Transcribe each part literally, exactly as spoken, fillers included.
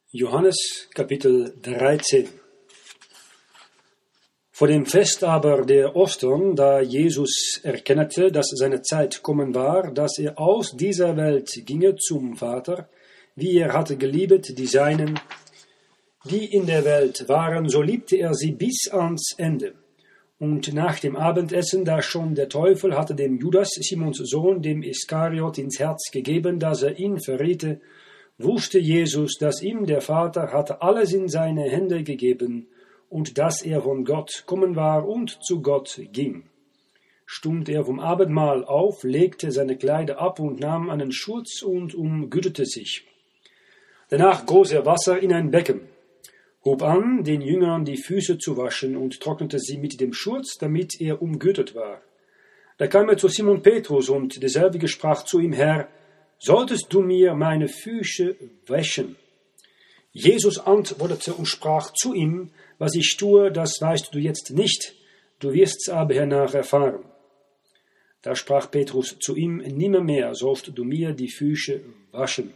Johannes Kapitel dreizehn. Vor dem Fest aber der Ostern, da Jesus erkennete, dass seine Zeit kommen war, dass er aus dieser Welt ginge zum Vater, wie er hatte geliebet die Seinen, die in der Welt waren, so liebte er sie bis ans Ende. Und nach dem Abendessen, da schon der Teufel hatte dem Judas, Simons Sohn, dem Iskariot, ins Herz gegeben, dass er ihn verriete, wusste Jesus, dass ihm der Vater hatte alles in seine Hände gegeben und dass er von Gott kommen war und zu Gott ging. Stund er vom Abendmahl auf, legte seine Kleider ab und nahm einen Schurz und umgürtete sich. Danach goss er Wasser in ein Becken, hob an, den Jüngern die Füße zu waschen und trocknete sie mit dem Schurz, damit er umgürtet war. Da kam er zu Simon Petrus und derselbige sprach zu ihm: Herr, solltest du mir meine Füße waschen? Jesus antwortete und sprach zu ihm: Was ich tue, das weißt du jetzt nicht, du wirst's aber hernach erfahren. Da sprach Petrus zu ihm: Nimmermehr sollst du mir die Füße waschen.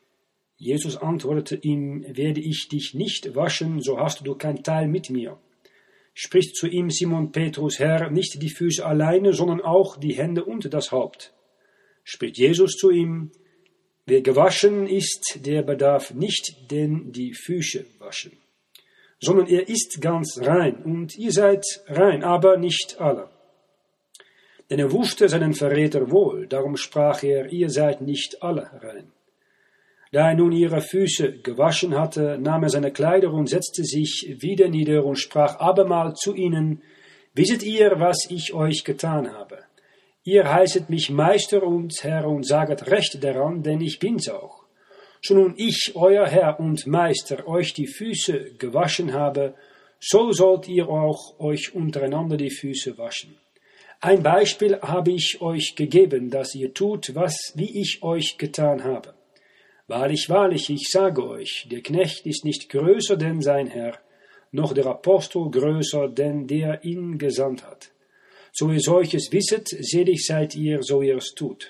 Jesus antwortete ihm: Werde ich dich nicht waschen, so hast du kein Teil mit mir. Spricht zu ihm Simon Petrus: Herr, nicht die Füße alleine, sondern auch die Hände und das Haupt. Spricht Jesus zu ihm: Wer gewaschen ist, der bedarf nicht denn die Füße waschen, sondern er ist ganz rein, und ihr seid rein, aber nicht alle. Denn er wusste seinen Verräter wohl, darum sprach er: Ihr seid nicht alle rein. Da er nun ihre Füße gewaschen hatte, nahm er seine Kleider und setzte sich wieder nieder und sprach abermal zu ihnen: Wisset ihr, was ich euch getan habe? Ihr heißet mich Meister und Herr und saget recht daran, denn ich bin's auch. So nun ich, euer Herr und Meister, euch die Füße gewaschen habe, so sollt ihr auch euch untereinander die Füße waschen. Ein Beispiel habe ich euch gegeben, dass ihr tut, was wie ich euch getan habe. Wahrlich, wahrlich, ich sage euch, der Knecht ist nicht größer denn sein Herr, noch der Apostel größer denn der ihn gesandt hat. So ihr solches wisset, selig seid ihr, so ihr es tut.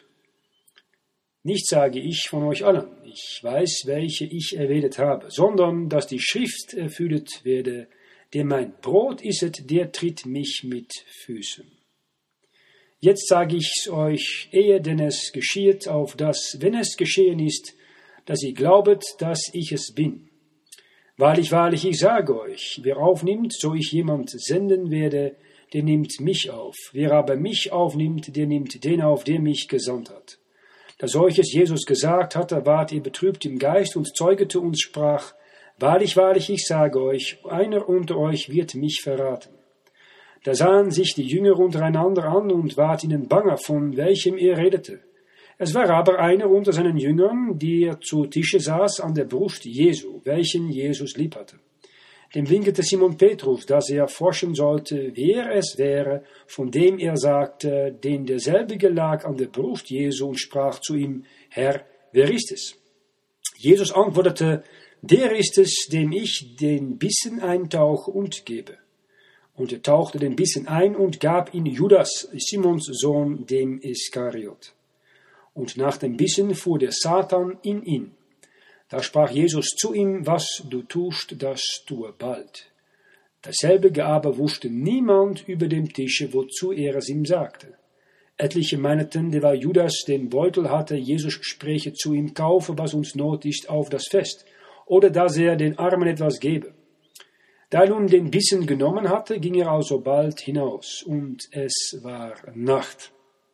Nicht sage ich von euch allen, ich weiß, welche ich erwählt habe, sondern, dass die Schrift erfüllet werde, der mein Brot isset, der tritt mich mit Füßen. Jetzt sage ich's euch, ehe denn es geschieht, auf das, wenn es geschehen ist, dass ihr glaubet, dass ich es bin. Wahrlich, wahrlich, ich sage euch, wer aufnimmt, so ich jemand senden werde, der nimmt mich auf. Wer aber mich aufnimmt, der nimmt den auf, der mich gesandt hat. Da solches Jesus gesagt hatte, ward er betrübt im Geist und zeugete und sprach: Wahrlich, wahrlich, ich sage euch, einer unter euch wird mich verraten. Da sahen sich die Jünger untereinander an und ward ihnen bange, von welchem er redete. Es war aber einer unter seinen Jüngern, der zu Tische saß an der Brust Jesu, welchen Jesus lieb hatte. Dem winkete Simon Petrus, dass er forschen sollte, wer es wäre, von dem er sagte, denn derselbige lag an der Brust Jesu und sprach zu ihm: Herr, wer ist es? Jesus antwortete: Der ist es, dem ich den Bissen eintauche und gebe. Und er tauchte den Bissen ein und gab ihn Judas, Simons Sohn, dem Iskariot. Und nach dem Bissen fuhr der Satan in ihn. Da sprach Jesus zu ihm: Was du tust, das tue bald. Dasselbige aber wusste niemand über dem Tische, wozu er es ihm sagte. Etliche meinten, der war Judas den Beutel hatte, Jesus spräche zu ihm: Kaufe, was uns Not ist, auf das Fest, oder dass er den Armen etwas gebe. Da er nun den Bissen genommen hatte, ging er alsobald hinaus, und es war Nacht.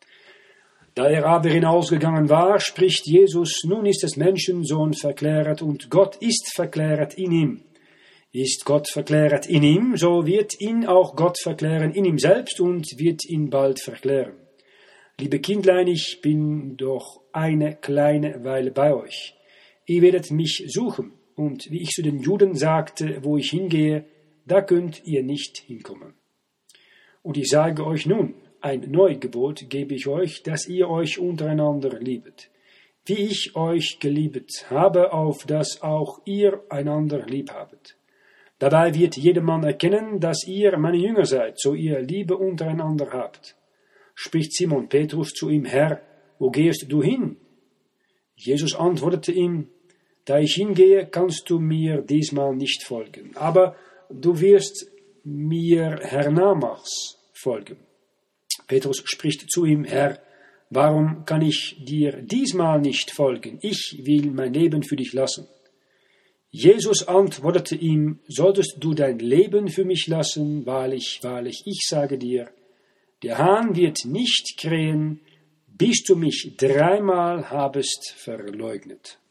Da er aber hinausgegangen war, spricht Jesus: Nun ist des Menschensohn verklärt, und Gott ist verklärt in ihm. Ist Gott verklärt in ihm, so wird ihn auch Gott verklären in ihm selbst und wird ihn bald verklären. Liebe Kindlein, ich bin doch eine kleine Weile bei euch. Ihr werdet mich suchen, und wie ich zu den Juden sagte, wo ich hingehe, da könnt ihr nicht hinkommen. Und ich sage euch nun, ein Neugebot gebe ich euch, dass ihr euch untereinander liebet, wie ich euch geliebt habe, auf dass auch ihr einander lieb habet. Dabei wird jedermann erkennen, dass ihr meine Jünger seid, so ihr Liebe untereinander habt. Spricht Simon Petrus zu ihm: Herr, wo gehst du hin? Jesus antwortete ihm: Da ich hingehe, kannst du mir diesmal nicht folgen, aber du wirst mir hernamaals folgen. Petrus spricht zu ihm, Herr, warum kann ich dir diesmal nicht folgen? Ich will mein Leben für dich lassen. Jesus antwortete ihm, solltest du dein Leben für mich lassen? Wahrlich, wahrlich, ich sage dir, der Hahn wird nicht krähen, bis du mich dreimal habest verleugnet.